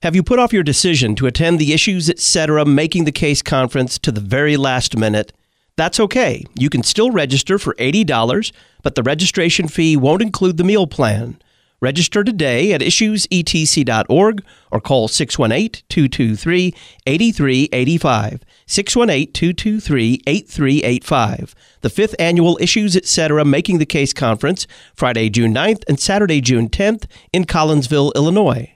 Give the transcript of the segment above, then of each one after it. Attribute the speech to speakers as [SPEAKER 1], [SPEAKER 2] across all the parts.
[SPEAKER 1] Have you put off your decision to attend the Issues Etc. Making the Case conference to the very last minute? That's okay. You can still register for $80, but the registration fee won't include the meal plan. Register today at issuesetc.org or call 618-223-8385. 618-223-8385. The 5th Annual Issues Etc. Making the Case Conference, Friday, June 9th and Saturday, June 10th in Collinsville, Illinois.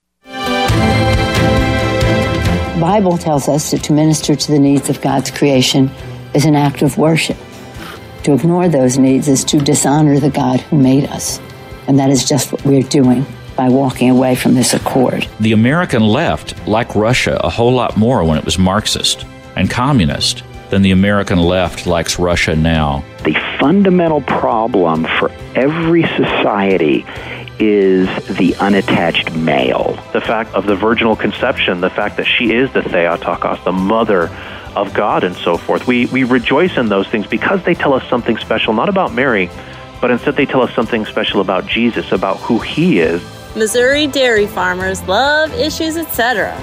[SPEAKER 2] The Bible tells us that to minister to the needs of God's creation is an act of worship. To ignore those needs is to dishonor the God who made us. And that is just what we're doing by walking away from this accord.
[SPEAKER 3] The American left liked Russia a whole lot more when it was Marxist and communist than the American left likes Russia now.
[SPEAKER 4] The fundamental problem for every society is the unattached male.
[SPEAKER 5] The fact of the virginal conception, the fact that she is the Theotokos, the mother of God and so forth. We rejoice in those things because they tell us something special, not about Mary, but instead they tell us something special about Jesus, about who he is.
[SPEAKER 6] Missouri dairy farmers love Issues Etc.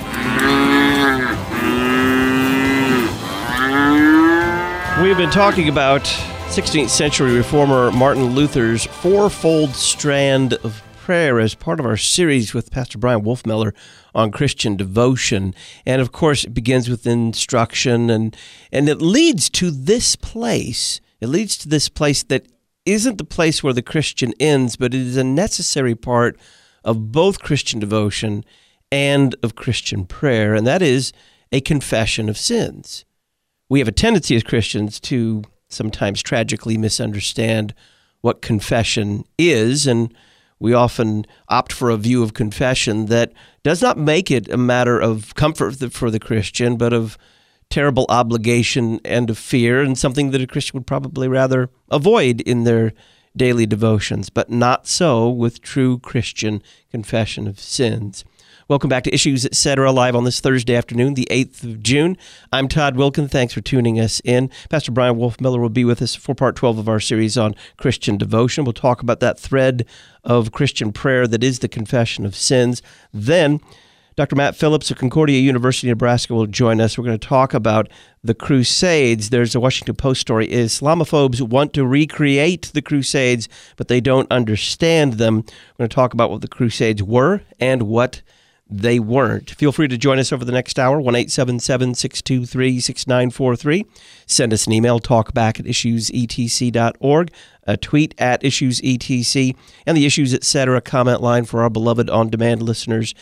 [SPEAKER 1] We've been talking about 16th century reformer Martin Luther's fourfold strand of prayer as part of our series with Pastor Brian Wolfmueller on Christian devotion. And of course, it begins with instruction and it leads to this place. It leads to this place that isn't the place where the Christian ends, but it is a necessary part of both Christian devotion and of Christian prayer, and that is a confession of sins. We have a tendency as Christians to sometimes tragically misunderstand what confession is, and we often opt for a view of confession that does not make it a matter of comfort for the Christian, but of terrible obligation and of fear, and something that a Christian would probably rather avoid in their daily devotions, but not so with true Christian confession of sins. Welcome back to Issues Etc. live on this Thursday afternoon, the 8th of June. I'm Todd Wilkin. Thanks for tuning us in. Pastor Brian Wolfmueller will be with us for part 12 of our series on Christian devotion. We'll talk about that thread of Christian prayer that is the confession of sins. Then Dr. Matt Phillips of Concordia University, Nebraska will join us. We're going to talk about the Crusades. There's a Washington Post story. Islamophobes want to recreate the Crusades, but they don't understand them. We're going to talk about what the Crusades were and what they weren't. Feel free to join us over the next hour, 1-877-623-6943. Send us an email, talkback@issuesetc.org, a tweet at issuesetc, and the Issues Etc. comment line for our beloved on-demand listeners,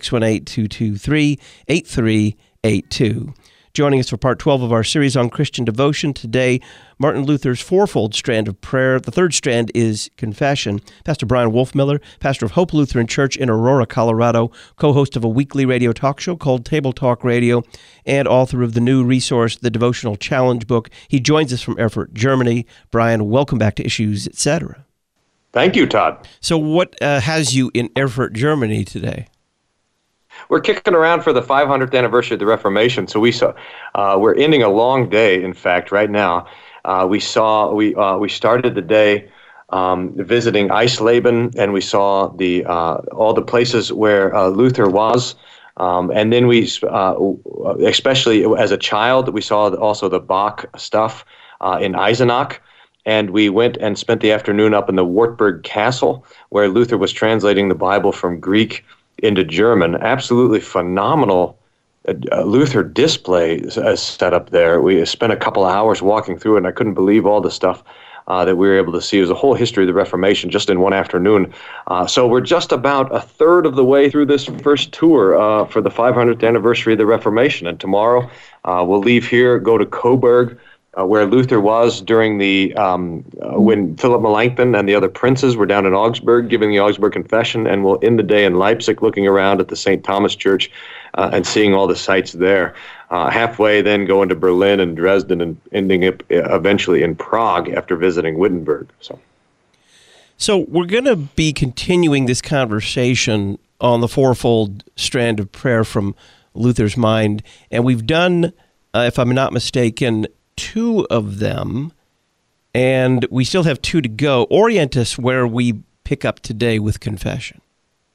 [SPEAKER 1] 618-223-8382. Joining us for part 12 of our series on Christian devotion today, Martin Luther's fourfold strand of prayer. The third strand is confession. Pastor Brian Wolfmueller, pastor of Hope Lutheran Church in Aurora, Colorado, co-host of a weekly radio talk show called Table Talk Radio, and author of the new resource, The Devotional Challenge Book. He joins us from Erfurt, Germany. Brian, welcome back to Issues Etc.
[SPEAKER 7] Thank you, Todd.
[SPEAKER 1] So what has you in Erfurt, Germany today?
[SPEAKER 7] We're kicking around for the 500th anniversary of the Reformation, so we're ending a long day. In fact, right now, we started the day visiting Eisleben, and we saw all the places where Luther was, and then we, especially as a child, we saw also the Bach stuff in Eisenach. And we went and spent the afternoon up in the Wartburg Castle, where Luther was translating the Bible from Greek into German. Absolutely phenomenal Luther display set up there. We spent a couple of hours walking through it, and I couldn't believe all the stuff that we were able to see. It was a whole history of the Reformation just in one afternoon. So we're just about a third of the way through this first tour for the 500th anniversary of the Reformation. And tomorrow we'll leave here, go to Coburg, where Luther was during the when Philip Melanchthon and the other princes were down in Augsburg giving the Augsburg Confession, and we'll end the day in Leipzig looking around at the St. Thomas Church and seeing all the sights there. Halfway then going to Berlin and Dresden and ending up eventually in Prague after visiting Wittenberg.
[SPEAKER 1] So we're going to be continuing this conversation on the fourfold strand of prayer from Luther's mind, and we've done, if I'm not mistaken, 2 of them, and we still have 2 to go. Orient us where we pick up today with confession.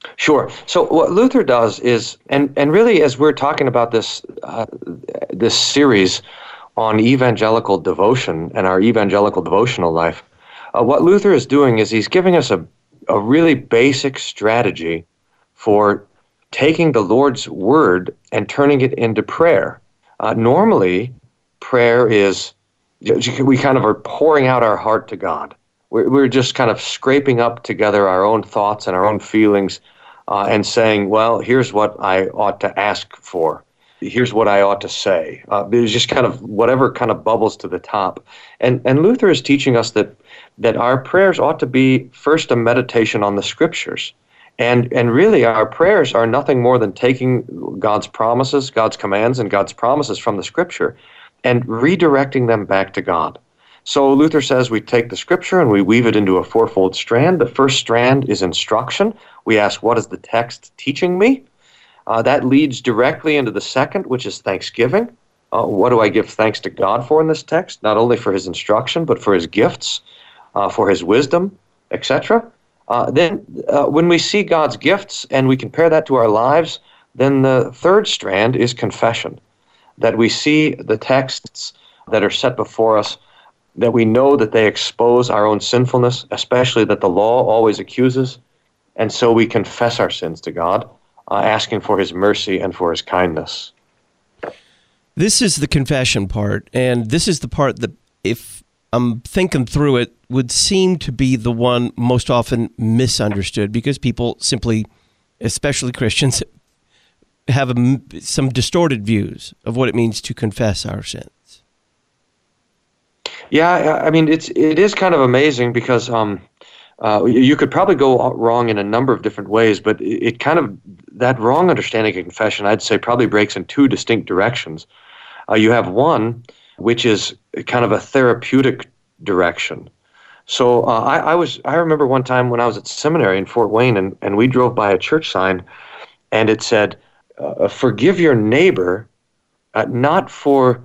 [SPEAKER 7] Sure. So what Luther does is, and really as we're talking about this this series on evangelical devotion and our evangelical devotional life, what Luther is doing is he's giving us a really basic strategy for taking the Lord's word and turning it into prayer. Normally, prayer is, we kind of are pouring out our heart to God. We're just kind of scraping up together our own thoughts and our own feelings and saying, well, here's what I ought to ask for. Here's what I ought to say. There's just kind of whatever kind of bubbles to the top. And Luther is teaching us that our prayers ought to be first a meditation on the Scriptures. And really our prayers are nothing more than taking God's promises, God's commands, and God's promises from the Scripture and redirecting them back to God. So Luther says we take the Scripture and we weave it into a fourfold strand. The first strand is instruction. We ask, what is the text teaching me? That leads directly into the second, which is thanksgiving. What do I give thanks to God for in this text? Not only for his instruction, but for his gifts, for his wisdom, etc. Then when we see God's gifts and we compare that to our lives, then the third strand is confession. That we see the texts that are set before us, that we know that they expose our own sinfulness, especially that the law always accuses, and so we confess our sins to God, asking for his mercy and for his kindness.
[SPEAKER 1] This is the confession part, and this is the part that, if I'm thinking through it, would seem to be the one most often misunderstood, because people simply, especially Christians, have some distorted views of what it means to confess our sins. Yeah,
[SPEAKER 7] I mean, it is kind of amazing because you could probably go wrong in a number of different ways, but it kind of, that wrong understanding of confession, I'd say, probably breaks in two distinct directions. You have one, which is kind of a therapeutic direction. So I remember one time when I was at seminary in Fort Wayne, and we drove by a church sign, and it said, "Forgive your neighbor, not for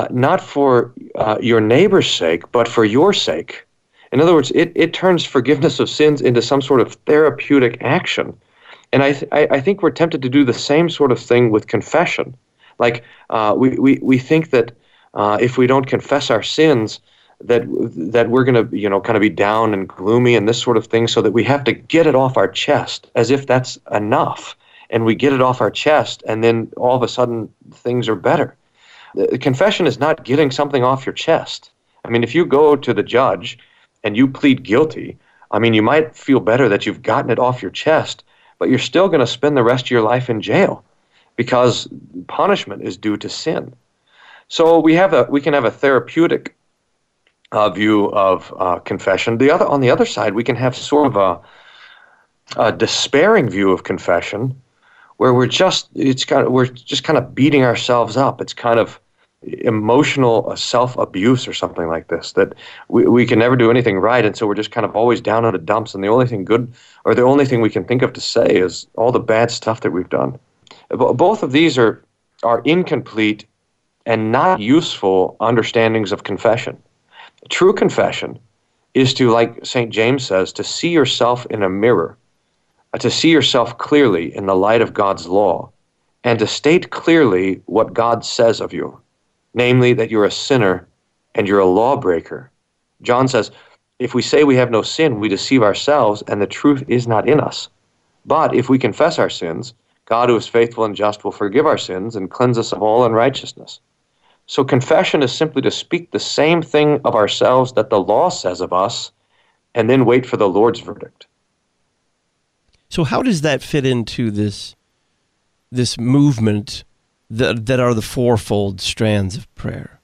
[SPEAKER 7] your neighbor's sake, but for your sake." In other words, it turns forgiveness of sins into some sort of therapeutic action. And I think we're tempted to do the same sort of thing with confession. Like we think that if we don't confess our sins, that we're going to kind of be down and gloomy and this sort of thing, so that we have to get it off our chest as if that's enough. And we get it off our chest, and then all of a sudden things are better. The confession is not getting something off your chest. I mean, if you go to the judge and you plead guilty, I mean, you might feel better that you've gotten it off your chest, but you're still going to spend the rest of your life in jail because punishment is due to sin. So we can have a therapeutic view of confession. On the other side, we can have sort of a despairing view of confession, where we're just kind of beating ourselves up. It's kind of emotional self-abuse or something like this, that we can never do anything right, and so we're just kind of always down in the dumps, and the only thing good, or the only thing we can think of to say, is all the bad stuff that we've done. Both of these are incomplete and not useful understandings of confession. True confession is to, like St. James says, to see yourself in a mirror, to see yourself clearly in the light of God's law, and to state clearly what God says of you, namely that you're a sinner and you're a lawbreaker. John says, if we say we have no sin, we deceive ourselves, and the truth is not in us. But if we confess our sins, God, who is faithful and just, will forgive our sins and cleanse us of all unrighteousness. So confession is simply to speak the same thing of ourselves that the law says of us, and then wait for the Lord's verdict.
[SPEAKER 1] So how does that fit into this movement that are the fourfold strands of prayer?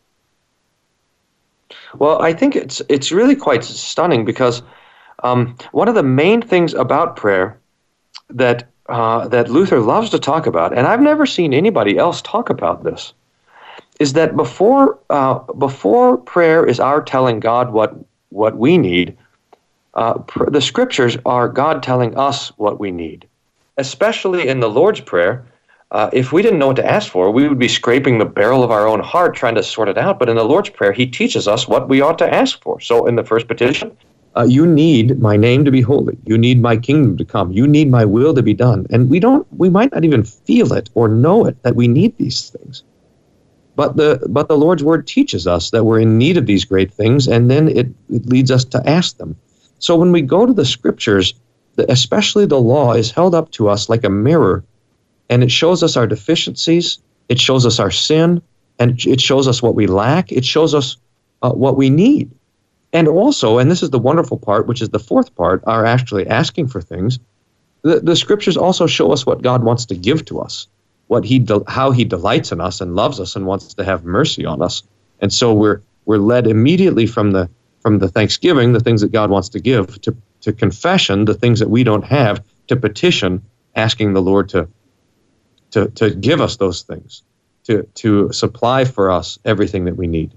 [SPEAKER 7] Well, I think it's really quite stunning, because one of the main things about prayer that Luther loves to talk about, and I've never seen anybody else talk about this, is that before prayer is our telling God what we need, the Scriptures are God telling us what we need. Especially in the Lord's Prayer, if we didn't know what to ask for, we would be scraping the barrel of our own heart trying to sort it out. But in the Lord's Prayer, he teaches us what we ought to ask for. So in the first petition, You need my name to be holy. You need my kingdom to come. You need my will to be done. And we might not even feel it or know it that we need these things. But the Lord's word teaches us that we're in need of these great things, and then it leads us to ask them. So when we go to the scriptures, especially the law is held up to us like a mirror, and it shows us our deficiencies, it shows us our sin, and it shows us what we lack, it shows us what we need. And also, and this is the wonderful part, which is the fourth part, are actually asking for things. The scriptures also show us what God wants to give to us, how he delights in us and loves us and wants to have mercy on us. And so we're led immediately from the thanksgiving, the things that God wants to give, to confession, the things that we don't have, to petition, asking the Lord to give us those things, to supply for us everything that we need.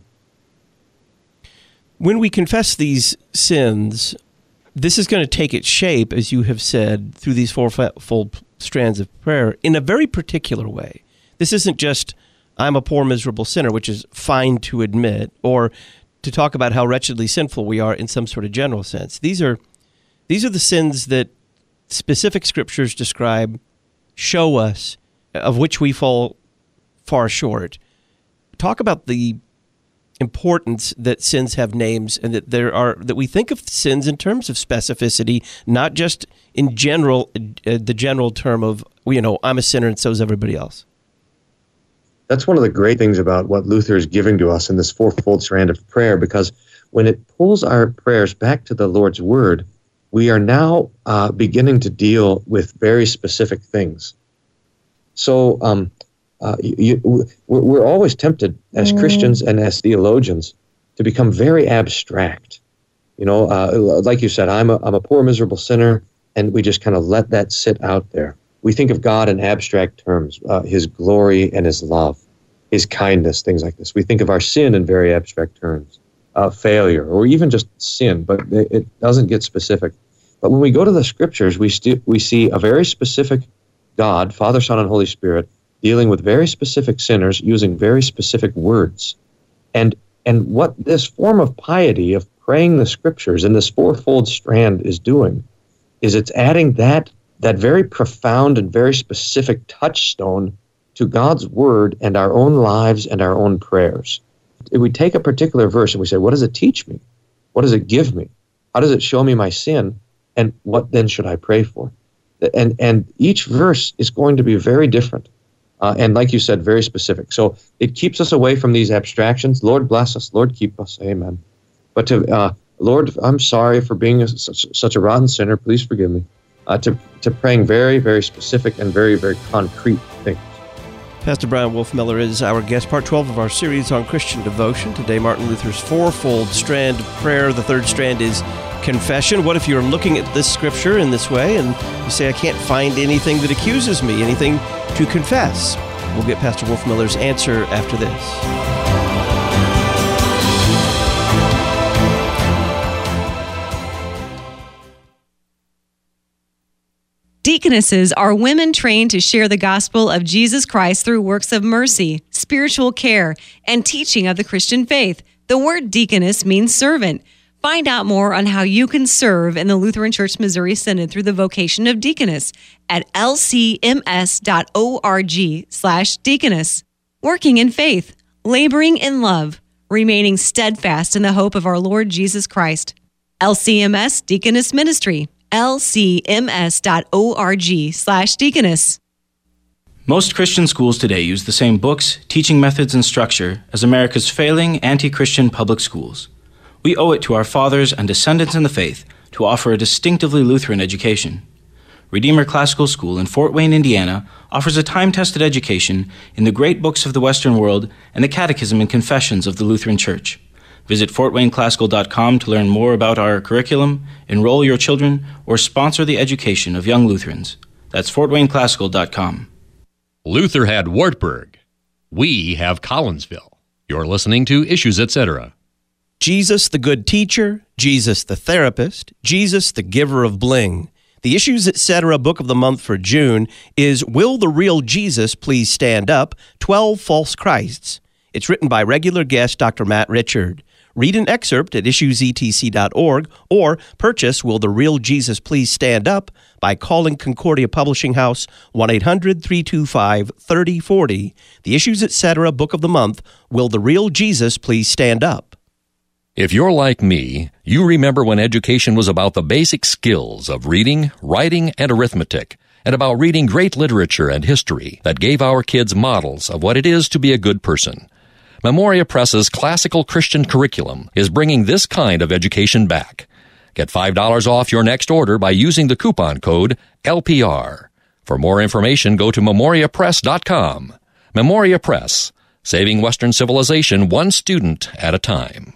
[SPEAKER 1] When we confess these sins, this is going to take its shape, as you have said, through these fourfold strands of prayer in a very particular way. This isn't just, I'm a poor, miserable sinner, which is fine to admit, or to talk about how wretchedly sinful we are in some sort of general sense. These are the sins that specific scriptures describe, show us, of which we fall far short. Talk about the importance that sins have names, and that we think of sins in terms of specificity, not just in general, the general term of, I'm a sinner and so is everybody else.
[SPEAKER 7] That's one of the great things about what Luther is giving to us in this fourfold strand of prayer, because when it pulls our prayers back to the Lord's word, we are now beginning to deal with very specific things. So we're always tempted as Christians and as theologians to become very abstract. Like you said, I'm a poor, miserable sinner, and we just kind of let that sit out there. We think of God in abstract terms, his glory and his love, his kindness, things like this. We think of our sin in very abstract terms, failure, or even just sin, but it doesn't get specific. But when we go to the scriptures, we see a very specific God, Father, Son, and Holy Spirit, dealing with very specific sinners using very specific words. And what this form of piety, of praying the scriptures in this fourfold strand is doing, is it's adding that very profound and very specific touchstone to God's word and our own lives and our own prayers. If we take a particular verse and we say, what does it teach me? What does it give me? How does it show me my sin? And what then should I pray for? And each verse is going to be very different. And like you said, very specific. So it keeps us away from these abstractions. Lord bless us. Lord keep us. Amen. But Lord, I'm sorry for being such a rotten sinner. Please forgive me. To praying very, very specific and very, very concrete things.
[SPEAKER 1] Pastor Brian Wolfmueller is our guest, part 12 of our series on Christian devotion. Today, Martin Luther's fourfold strand of prayer. The third strand is confession. What if you're looking at this scripture in this way and you say, I can't find anything that accuses me, anything to confess? We'll get Pastor Wolfmueller's answer after this.
[SPEAKER 8] Deaconesses are women trained to share the gospel of Jesus Christ through works of mercy, spiritual care, and teaching of the Christian faith. The word deaconess means servant. Find out more on how you can serve in the Lutheran Church Missouri Synod through the vocation of deaconess at lcms.org/deaconess. Working in faith, laboring in love, remaining steadfast in the hope of our Lord Jesus Christ. LCMS Deaconess Ministry. lcms.org/deaconess.
[SPEAKER 9] Most Christian schools today use the same books, teaching methods, and structure as America's failing anti-Christian public schools. We owe it to our fathers and descendants in the faith to offer a distinctively Lutheran education. Redeemer Classical School in Fort Wayne, Indiana, offers a time-tested education in the great books of the Western world and the Catechism and Confessions of the Lutheran Church. Visit fortwayneclassical.com to learn more about our curriculum, enroll your children, or sponsor the education of young Lutherans. That's fortwayneclassical.com.
[SPEAKER 10] Luther had Wartburg. We have Collinsville. You're listening to Issues Etc.
[SPEAKER 1] Jesus the good teacher, Jesus the therapist, Jesus the giver of bling. The Issues Etc. book of the month for June is Will the Real Jesus Please Stand Up? 12 False Christs. It's written by regular guest Dr. Matt Richard. read an excerpt at issuesetc.org, or purchase Will the Real Jesus Please Stand Up by calling Concordia Publishing House 1-800-325-3040. The Issues Etc. Book of the Month, Will the Real Jesus Please Stand Up?
[SPEAKER 10] If you're like me, you remember when education was about the basic skills of reading, writing, and arithmetic, and about reading great literature and history that gave our kids models of what it is to be a good person. Memoria Press's classical Christian curriculum is bringing this kind of education back. Get $5 off your next order by using the coupon code LPR. For more information, go to memoriapress.com. Memoria Press, saving Western civilization one student at a time.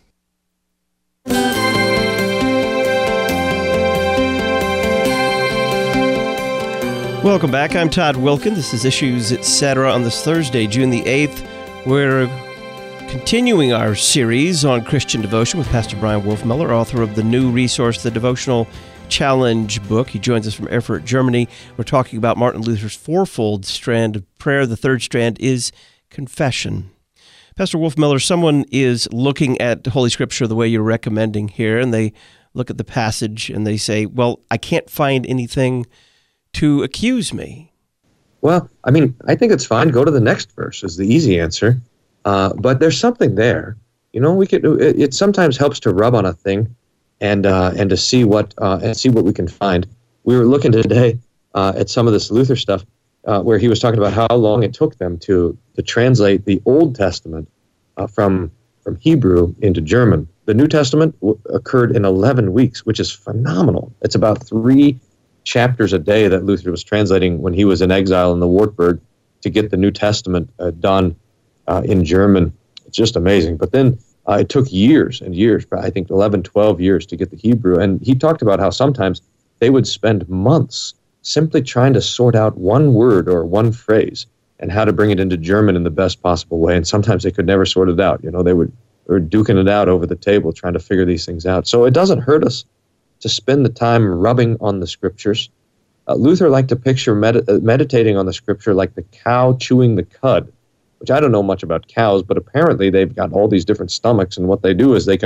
[SPEAKER 1] Welcome back. I'm Todd Wilkin. This is Issues Etc. on this Thursday, June the 8th. We're continuing our series on Christian devotion with Pastor Brian Wolfmueller, author of the new resource, the Devotional Challenge book. He joins us from Erfurt, Germany. We're talking about Martin Luther's fourfold strand of prayer. The third strand is confession. Pastor Wolfmueller, someone is looking at Holy Scripture the way you're recommending here, and they look at the passage and they say, well, I can't find anything to accuse me.
[SPEAKER 7] Well, I mean, I think it's fine. Go to the next verse is the easy answer. But there's something there. You know, it sometimes helps to rub on a thing and to see what we can find. We were looking today at some of this Luther stuff where he was talking about how long it took them to translate the Old Testament from Hebrew into German. The New Testament occurred in 11 weeks, which is phenomenal. It's about 3 chapters a day that Luther was translating when he was in exile in the Wartburg to get the New Testament done in German. It's just amazing. But then it took years and years, I think 11, 12 years to get the Hebrew. And he talked about how sometimes they would spend months simply trying to sort out one word or one phrase and how to bring it into German in the best possible way. And sometimes they could never sort it out. You know, they were duking it out over the table trying to figure these things out. So it doesn't hurt us to spend the time rubbing on the Scriptures. Luther liked to picture meditating on the Scripture like the cow chewing the cud, which I don't know much about cows, but apparently they've got all these different stomachs, and what they do is they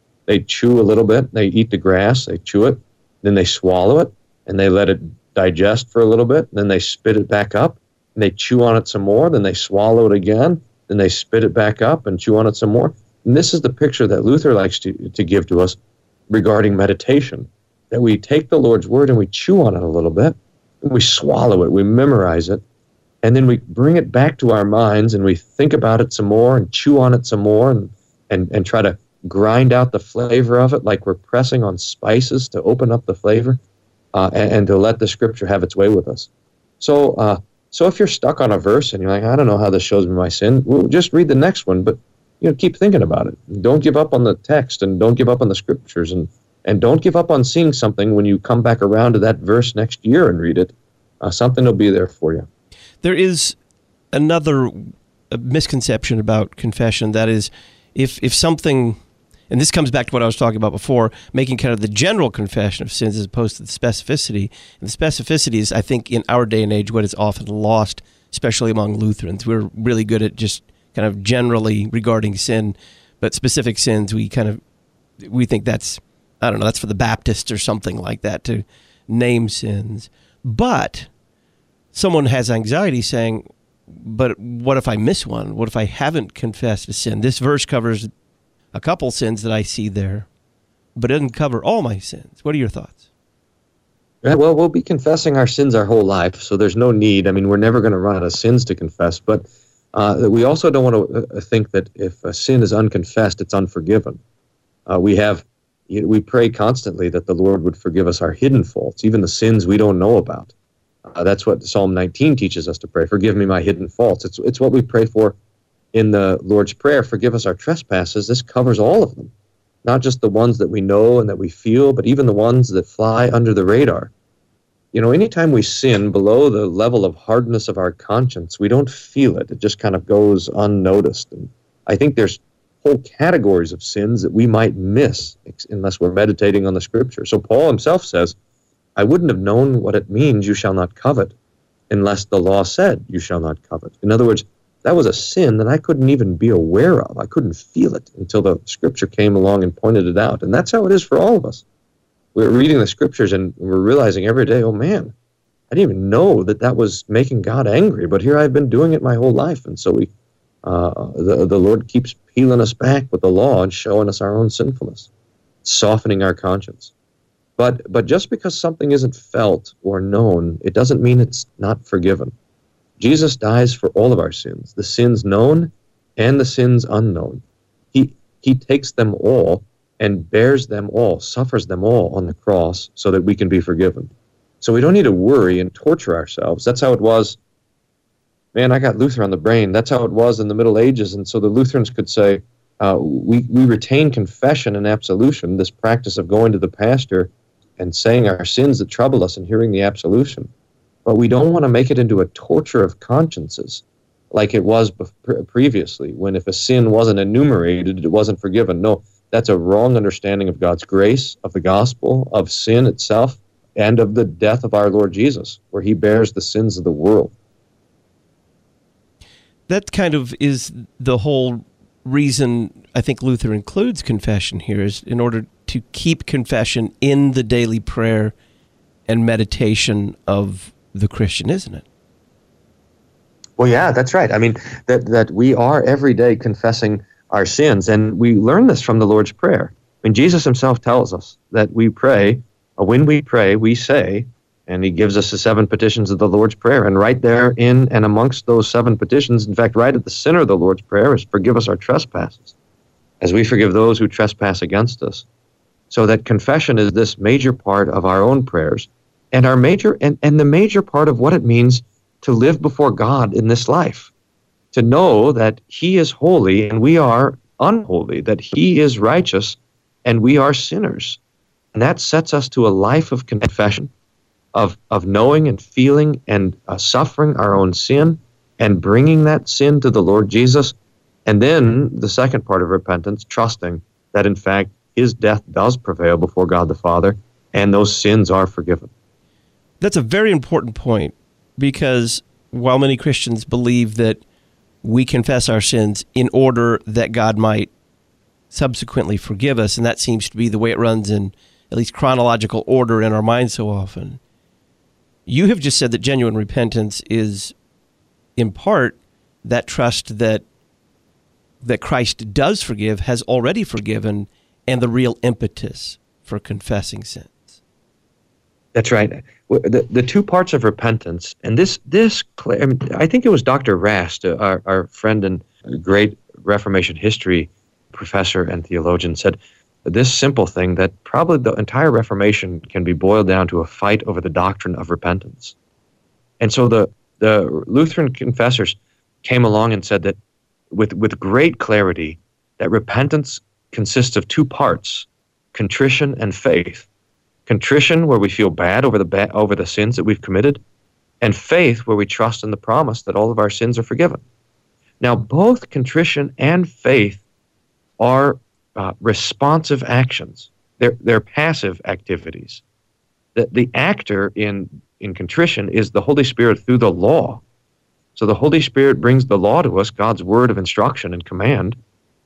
[SPEAKER 7] chew a little bit, they eat the grass, they chew it, then they swallow it, and they let it digest for a little bit, then they spit it back up, and they chew on it some more, then they swallow it again, then they spit it back up and chew on it some more. And this is the picture that Luther likes to give to us regarding meditation, that we take the Lord's Word and we chew on it a little bit, and we swallow it, we memorize it, and then we bring it back to our minds and we think about it some more and chew on it some more and try to grind out the flavor of it like we're pressing on spices to open up the flavor and to let the Scripture have its way with us. So if you're stuck on a verse and you're like, I don't know how this shows me my sin, well, just read the next one, but keep thinking about it. Don't give up on the text and don't give up on the Scriptures and don't give up on seeing something when you come back around to that verse next year and read it. Something will be there for you.
[SPEAKER 1] There is another misconception about confession, that is, if something, and this comes back to what I was talking about before, making kind of the general confession of sins as opposed to the specificity. And the specificity is, I think, in our day and age, what is often lost, especially among Lutherans. We're really good at just kind of generally regarding sin, but specific sins, we think that's, I don't know, that's for the Baptists or something like that to name sins. But someone has anxiety saying, but what if I miss one? What if I haven't confessed a sin? This verse covers a couple sins that I see there, but it doesn't cover all my sins. What are your thoughts?
[SPEAKER 7] Well, we'll be confessing our sins our whole life, so there's no need. I mean, we're never going to run out of sins to confess, but we also don't want to think that if a sin is unconfessed, it's unforgiven. We pray constantly that the Lord would forgive us our hidden faults, even the sins we don't know about. That's what Psalm 19 teaches us to pray. Forgive me my hidden faults. It's what we pray for in the Lord's Prayer. Forgive us our trespasses. This covers all of them, not just the ones that we know and that we feel, but even the ones that fly under the radar. Anytime we sin below the level of hardness of our conscience, we don't feel it. It just kind of goes unnoticed. And I think there's whole categories of sins that we might miss unless we're meditating on the Scripture. So Paul himself says, I wouldn't have known what it means, you shall not covet, unless the law said, you shall not covet. In other words,
[SPEAKER 11] That was a sin that I couldn't even be aware of. I couldn't feel it until the Scripture came along and pointed it out. And that's how it is for all of us. We're reading the Scriptures and we're realizing every day, oh man, I didn't even know that was making God angry, but here I've been doing it my whole life. And so the Lord keeps peeling us back with the law and showing us our own sinfulness, softening our conscience. But just because something isn't felt or known, it doesn't mean it's not forgiven. Jesus dies for all of our sins, the sins known and the sins unknown. He takes them all and bears them all, suffers them all on the cross so that we can be forgiven. So we don't need to worry and torture ourselves. That's how it was. Man, I got Luther on the brain. That's how it was in the Middle Ages. And so the Lutherans could say, we retain confession and absolution, this practice of going to the pastor and saying our sins that trouble us and hearing the absolution. But we don't want to make it into a torture of consciences like it was previously, when if a sin wasn't enumerated, it wasn't forgiven. No, that's a wrong understanding of God's grace, of the gospel, of sin itself, and of the death of our Lord Jesus, where he bears the sins of the world.
[SPEAKER 1] That kind of is the whole reason I think Luther includes confession here, is in order to keep confession in the daily prayer and meditation of the Christian, isn't it?
[SPEAKER 11] Well, yeah, that's right. I mean, that we are every day confessing our sins, and we learn this from the Lord's Prayer. I mean, Jesus himself tells us that we pray, when we pray, we say, and he gives us the 7 petitions of the Lord's Prayer, and right there in and amongst those 7 petitions, in fact, right at the center of the Lord's Prayer is forgive us our trespasses, as we forgive those who trespass against us. So that confession is this major part of our own prayers, and our major and the major part of what it means to live before God in this life, to know that he is holy and we are unholy, that he is righteous and we are sinners. And that sets us to a life of confession, of knowing and feeling and suffering our own sin and bringing that sin to the Lord Jesus. And then the second part of repentance, trusting that in fact his death does prevail before God the Father and those sins are forgiven.
[SPEAKER 1] That's a very important point, because while many Christians believe that we confess our sins in order that God might subsequently forgive us, and that seems to be the way it runs in at least chronological order in our minds so often, you have just said that genuine repentance is, in part, that trust that Christ does forgive, has already forgiven, and the real impetus for confessing sins.
[SPEAKER 11] That's right. The 2 parts of repentance, and I think it was Dr. Rast, our friend and great Reformation history professor and theologian, said this simple thing, that probably the entire Reformation can be boiled down to a fight over the doctrine of repentance. And so the Lutheran confessors came along and said that with great clarity that repentance consists of 2 parts, contrition and faith. Contrition, where we feel bad over the sins that we've committed, and faith, where we trust in the promise that all of our sins are forgiven. Now, both contrition and faith are responsive actions. They're passive activities. The actor in contrition is the Holy Spirit through the law. So the Holy Spirit brings the law to us, God's word of instruction and command,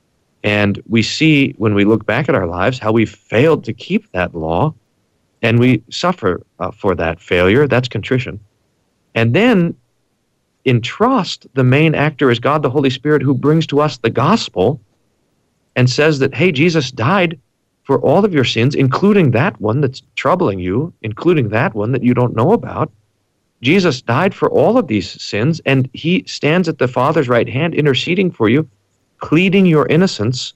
[SPEAKER 11] and we see when we look back at our lives how we've failed to keep that law, and we suffer for that failure. That's contrition. And then in trust, the main actor is God the Holy Spirit, who brings to us the gospel and says that, hey, Jesus died for all of your sins, including that one that's troubling you, including that one that you don't know about. Jesus died for all of these sins, and he stands at the Father's right hand interceding for you, pleading your innocence,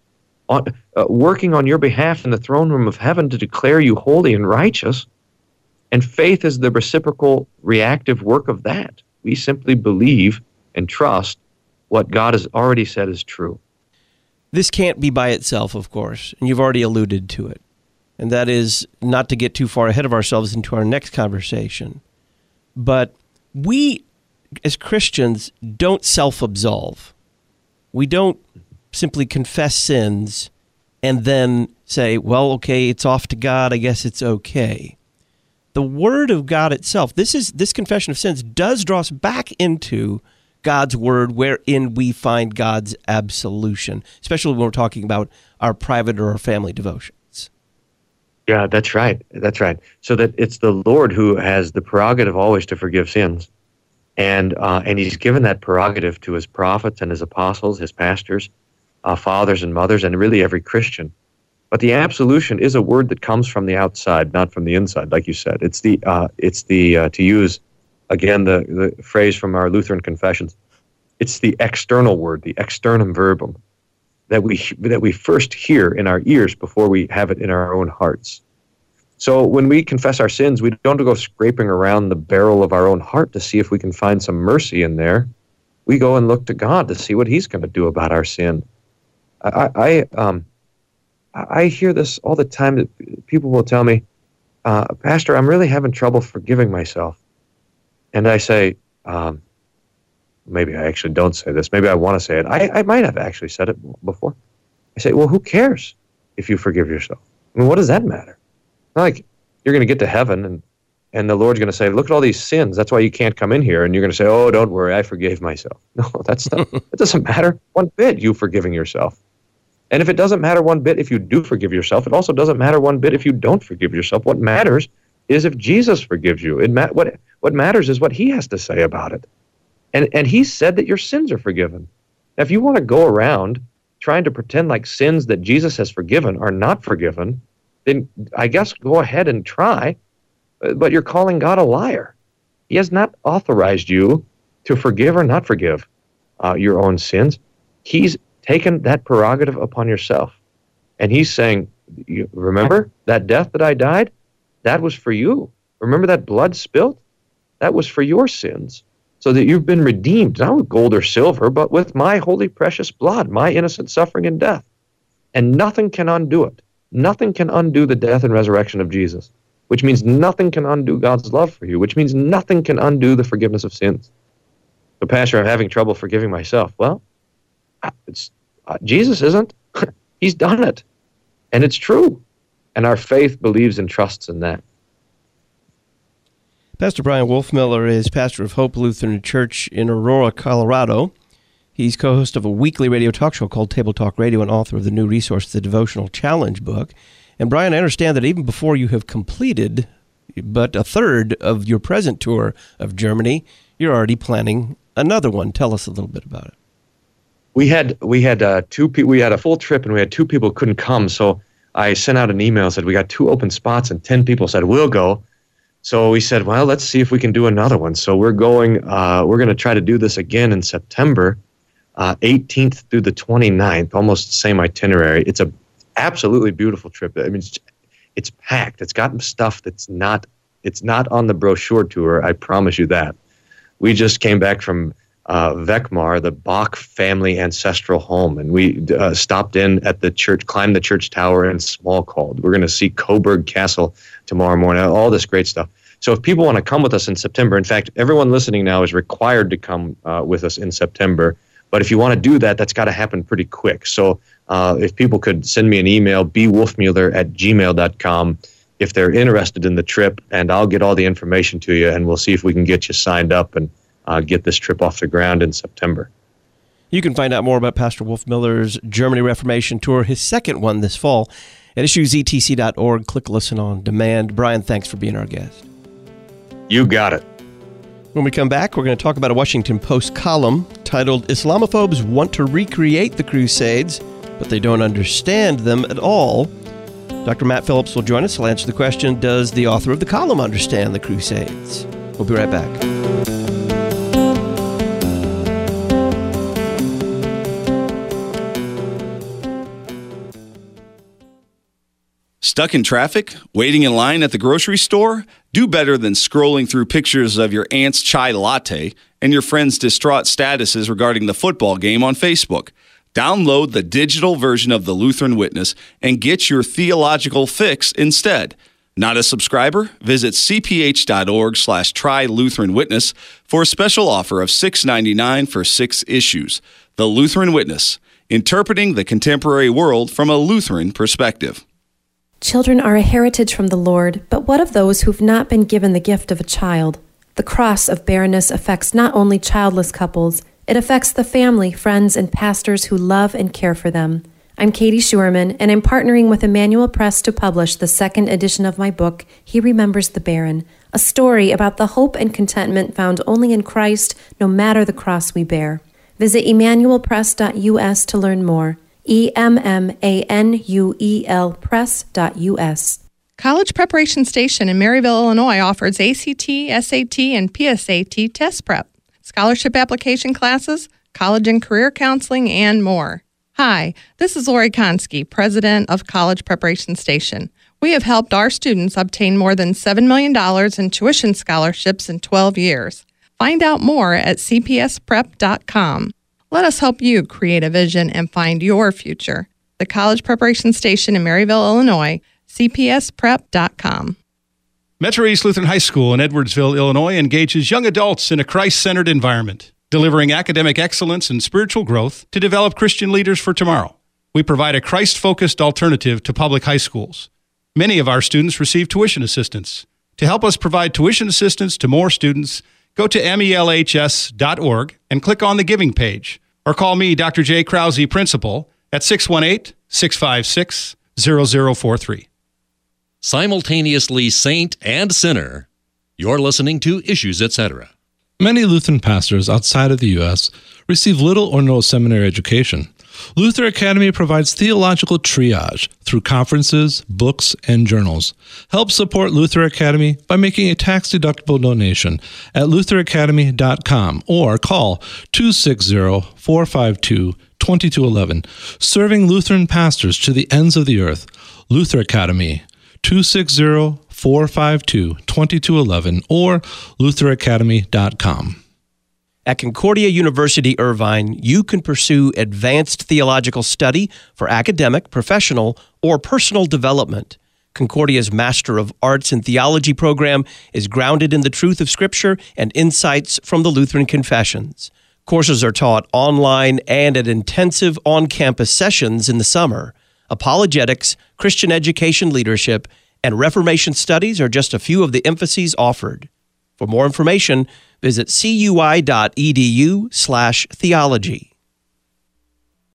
[SPEAKER 11] working on your behalf in the throne room of heaven to declare you holy and righteous. And faith is the reciprocal reactive work of that. We simply believe and trust what God has already said is true.
[SPEAKER 1] This can't be by itself, of course, and you've already alluded to it. And that is not to get too far ahead of ourselves into our next conversation. But we, as Christians, don't self-absolve. We don't simply confess sins and then say, well, okay, it's off to God, I guess it's okay. The Word of God itself, this confession of sins does draw us back into God's word wherein we find God's absolution, especially when we're talking about our private or our family devotions.
[SPEAKER 11] Yeah, that's right. That's right. So that it's the Lord who has the prerogative always to forgive sins. And he's given that prerogative to his prophets and his apostles, his pastors, fathers and mothers, and really every Christian. But the absolution is a word that comes from the outside, not from the inside, like you said. It's the to use, again, the phrase from our Lutheran confessions, it's the external word, the externum verbum, that we first hear in our ears before we have it in our own hearts. So when we confess our sins, we don't go scraping around the barrel of our own heart to see if we can find some mercy in there. We go and look to God to see what he's going to do about our sin. I hear this all the time, that people will tell me, Pastor, I'm really having trouble forgiving myself. And I say, maybe I actually don't say this. Maybe I want to say it. I might have actually said it before. I say, well, who cares if you forgive yourself? I mean, what does that matter? Not like you're going to get to heaven and the Lord's going to say, look at all these sins. That's why you can't come in here. And you're going to say, oh, don't worry, I forgave myself. No, that's not. It doesn't matter one bit, you forgiving yourself. And if it doesn't matter one bit if you do forgive yourself, it also doesn't matter one bit if you don't forgive yourself. What matters is if Jesus forgives you. What matters is what he has to say about it. And he said that your sins are forgiven. Now, if you want to go around trying to pretend like sins that Jesus has forgiven are not forgiven, then I guess go ahead and try, but you're calling God a liar. He has not authorized you to forgive or not forgive your own sins. He's taken that prerogative upon yourself. And he's saying, remember that death that I died? That was for you. Remember that blood spilt? That was for your sins. So that you've been redeemed, not with gold or silver, but with my holy precious blood, my innocent suffering and death. And nothing can undo it. Nothing can undo the death and resurrection of Jesus, which means nothing can undo God's love for you, which means nothing can undo the forgiveness of sins. So, Pastor, I'm having trouble forgiving myself. Well, Jesus isn't. He's done it. And it's true. And our faith believes and trusts in that.
[SPEAKER 1] Pastor Brian Wolfmueller is pastor of Hope Lutheran Church in Aurora, Colorado. He's co-host of a weekly radio talk show called Table Talk Radio and author of the new resource, the Devotional Challenge book. And Brian, I understand that even before you have completed but a third of your present tour of Germany, you're already planning another one. Tell us a little bit about it.
[SPEAKER 11] We had two people. We had a full trip, and we had two people who couldn't come. So I sent out an email and said we got 2 open spots, and 10 people said we'll go. So we said, well, let's see if we can do another one. So we're going. We're going to try to do this again in September, 18th through the 29th. Almost the same itinerary. It's a absolutely beautiful trip. I mean, it's packed. It's got stuff that's not. It's not on the brochure tour. I promise you that. We just came back from Weckmar, the Bach family ancestral home, and we stopped in at the church, climbed the church tower in Smalcald. We're going to see Coburg Castle tomorrow morning, all this great stuff. So if people want to come with us in September, in fact, everyone listening now is required to come with us in September. But if you want to do that, that's got to happen pretty quick. So if people could send me an email, bwolfmueller@gmail.com, if they're interested in the trip, and I'll get all the information to you, and we'll see if we can get you signed up and get this trip off the ground in September.
[SPEAKER 1] You can find out more about Pastor Wolfmueller's Germany Reformation Tour, his second one this fall, at issuesetc.org. Click Listen on Demand. Brian, thanks for being our guest.
[SPEAKER 11] You got it.
[SPEAKER 1] When we come back, we're going to talk about a Washington Post column titled, Islamophobes Want to Recreate the Crusades, but They Don't Understand Them at All. Dr. Matt Phillips will join us. He'll answer the question, does the author of the column understand the Crusades? We'll be right back.
[SPEAKER 12] Stuck in traffic? Waiting in line at the grocery store? Do better than scrolling through pictures of your aunt's chai latte and your friend's distraught statuses regarding the football game on Facebook. Download the digital version of the Lutheran Witness and get your theological fix instead. Not a subscriber? Visit cph.org/try-Lutheran-Witness for a special offer of $6.99 for 6 issues. The Lutheran Witness, interpreting the contemporary world from a Lutheran perspective.
[SPEAKER 13] Children are a heritage from the Lord, but what of those who've not been given the gift of a child? The cross of barrenness affects not only childless couples, It affects the family, friends, and pastors who love and care for them. I'm Katie Schuerman, and I'm partnering with Emmanuel Press to publish the second edition of my book, He Remembers the Barren, a story about the hope and contentment found only in Christ, no matter the cross we bear. Visit emmanuelpress.us to learn more. EMMANUEL press.us.
[SPEAKER 14] College Preparation Station in Maryville, Illinois offers ACT, SAT, and PSAT test prep, scholarship application classes, college and career counseling, and more. Hi, this is Lori Konski, president of College Preparation Station. We have helped our students obtain more than $7 million in tuition scholarships in 12 years. Find out more at cpsprep.com. Let us help you create a vision and find your future. The College Preparation Station in Maryville, Illinois, cpsprep.com.
[SPEAKER 15] Metro East Lutheran High School in Edwardsville, Illinois engages young adults in a Christ-centered environment, delivering academic excellence and spiritual growth to develop Christian leaders for tomorrow. We provide a Christ-focused alternative to public high schools. Many of our students receive tuition assistance. To help us provide tuition assistance to more students, go to melhs.org and click on the Giving page, or call me, Dr. J. Krause, Principal, at 618-656-0043.
[SPEAKER 10] Simultaneously saint and sinner. You're listening to Issues, Etc.
[SPEAKER 16] Many Lutheran pastors outside of the U.S. receive little or no seminary education. Luther Academy provides theological triage through conferences, books, and journals. Help support Luther Academy by making a tax-deductible donation at lutheracademy.com or call 260-452-2211. Serving Lutheran pastors to the ends of the earth. Luther Academy, 260-452-2211 or lutheracademy.com.
[SPEAKER 1] At Concordia University Irvine, you can pursue advanced theological study for academic, professional, or personal development. Concordia's Master of Arts in Theology program is grounded in the truth of Scripture and insights from the Lutheran Confessions. Courses are taught online and at intensive on-campus sessions in the summer. Apologetics, Christian education leadership, and Reformation studies are just a few of the emphases offered. For more information, visit cui.edu/theology.